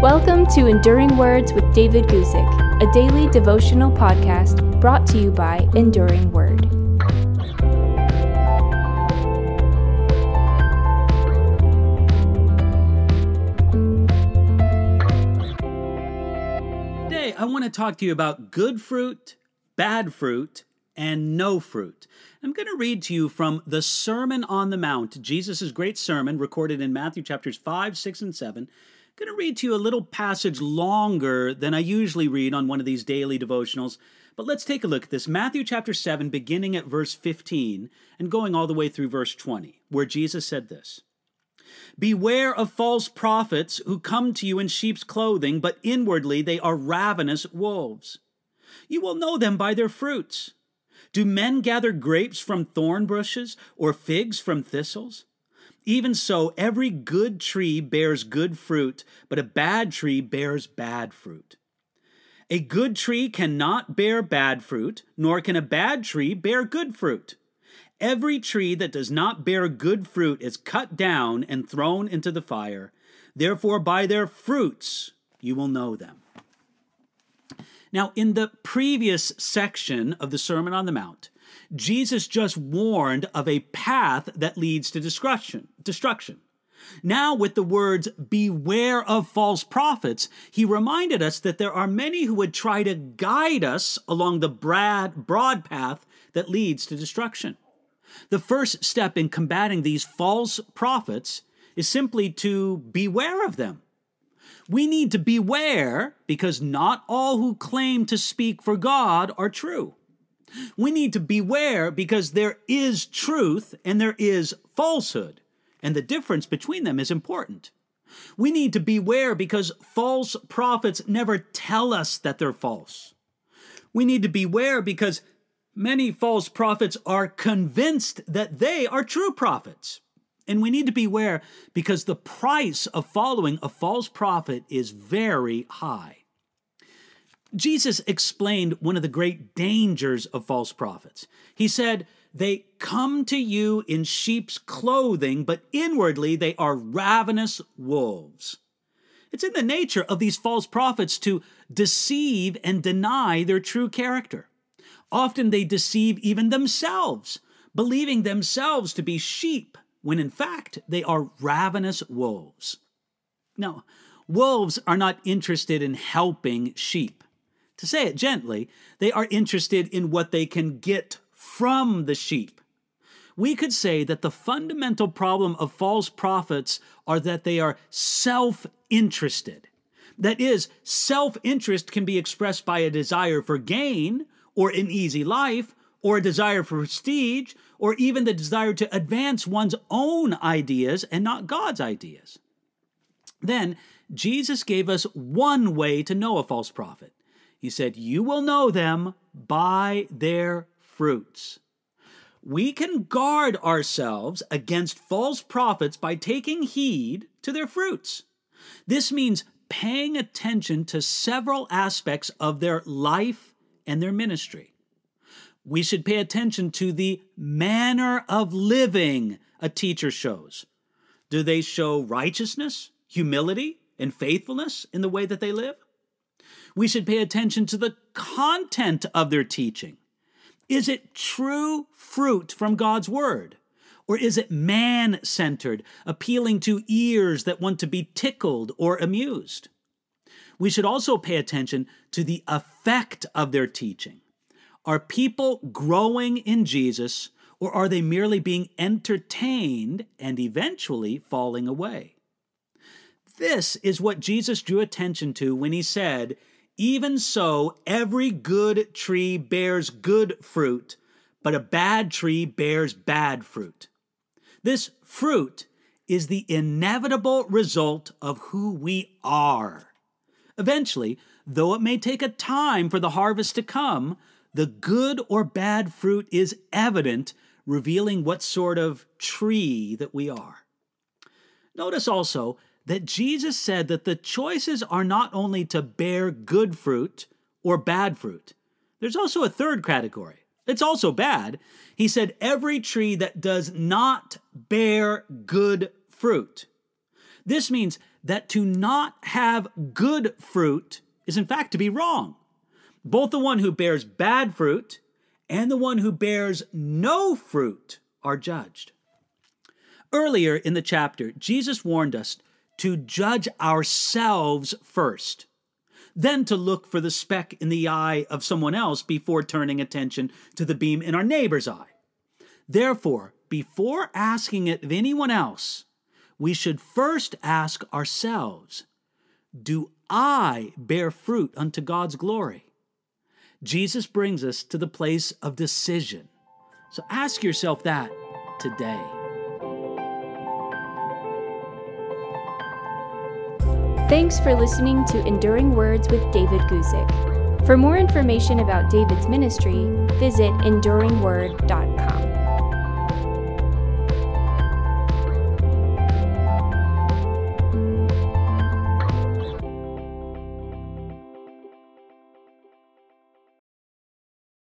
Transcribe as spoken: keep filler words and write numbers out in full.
Welcome to Enduring Words with David Guzik, a daily devotional podcast brought to you by Enduring Word. Today, I want to talk to you about good fruit, bad fruit, and no fruit. I'm going to read to you from the Sermon on the Mount, Jesus' great sermon recorded in Matthew chapters five, six, and seven. I'm going to read to you a little passage longer than I usually read on one of these daily devotionals, but let's take a look at this. Matthew chapter seven, beginning at verse fifteen and going all the way through verse twenty, where Jesus said this: "Beware of false prophets who come to you in sheep's clothing, but inwardly they are ravenous wolves. You will know them by their fruits. Do men gather grapes from thorn bushes or figs from thistles? Even so, every good tree bears good fruit, but a bad tree bears bad fruit. A good tree cannot bear bad fruit, nor can a bad tree bear good fruit. Every tree that does not bear good fruit is cut down and thrown into the fire. Therefore, by their fruits you will know them." Now, in the previous section of the Sermon on the Mount, Jesus just warned of a path that leads to destruction. destruction. Now, with the words, "beware of false prophets," he reminded us that there are many who would try to guide us along the broad, broad path that leads to destruction. The first step in combating these false prophets is simply to beware of them. We need to beware because not all who claim to speak for God are true. We need to beware because there is truth and there is falsehood, and the difference between them is important. We need to beware because false prophets never tell us that they're false. We need to beware because many false prophets are convinced that they are true prophets. And we need to beware because the price of following a false prophet is very high. Jesus explained one of the great dangers of false prophets. He said, "They come to you in sheep's clothing, but inwardly they are ravenous wolves." It's in the nature of these false prophets to deceive and deny their true character. Often they deceive even themselves, believing themselves to be sheep, when in fact they are ravenous wolves. Now, wolves are not interested in helping sheep. To say it gently, they are interested in what they can get from the sheep. We could say that the fundamental problem of false prophets are that they are self-interested. That is, self-interest can be expressed by a desire for gain, or an easy life, or a desire for prestige, or even the desire to advance one's own ideas and not God's ideas. Then, Jesus gave us one way to know a false prophet. He said, "You will know them by their fruits." We can guard ourselves against false prophets by taking heed to their fruits. This means paying attention to several aspects of their life and their ministry. We should pay attention to the manner of living a teacher shows. Do they show righteousness, humility, and faithfulness in the way that they live? We should pay attention to the content of their teaching. Is it true fruit from God's word? Or is it man-centered, appealing to ears that want to be tickled or amused? We should also pay attention to the effect of their teaching. Are people growing in Jesus, or are they merely being entertained and eventually falling away? This is what Jesus drew attention to when he said, "Even so, every good tree bears good fruit, but a bad tree bears bad fruit." This fruit is the inevitable result of who we are. Eventually, though it may take a time for the harvest to come, the good or bad fruit is evident, revealing what sort of tree that we are. Notice also that Jesus said that the choices are not only to bear good fruit or bad fruit. There's also a third category. It's also bad. He said every tree that does not bear good fruit. This means that to not have good fruit is in fact to be wrong. Both the one who bears bad fruit and the one who bears no fruit are judged. Earlier in the chapter, Jesus warned us to judge ourselves first, then to look for the speck in the eye of someone else before turning attention to the beam in our neighbor's eye. Therefore, before asking it of anyone else, we should first ask ourselves, do I bear fruit unto God's glory? Jesus brings us to the place of decision. So ask yourself that today. Thanks for listening to Enduring Words with David Guzik. For more information about David's ministry, visit enduring word dot com.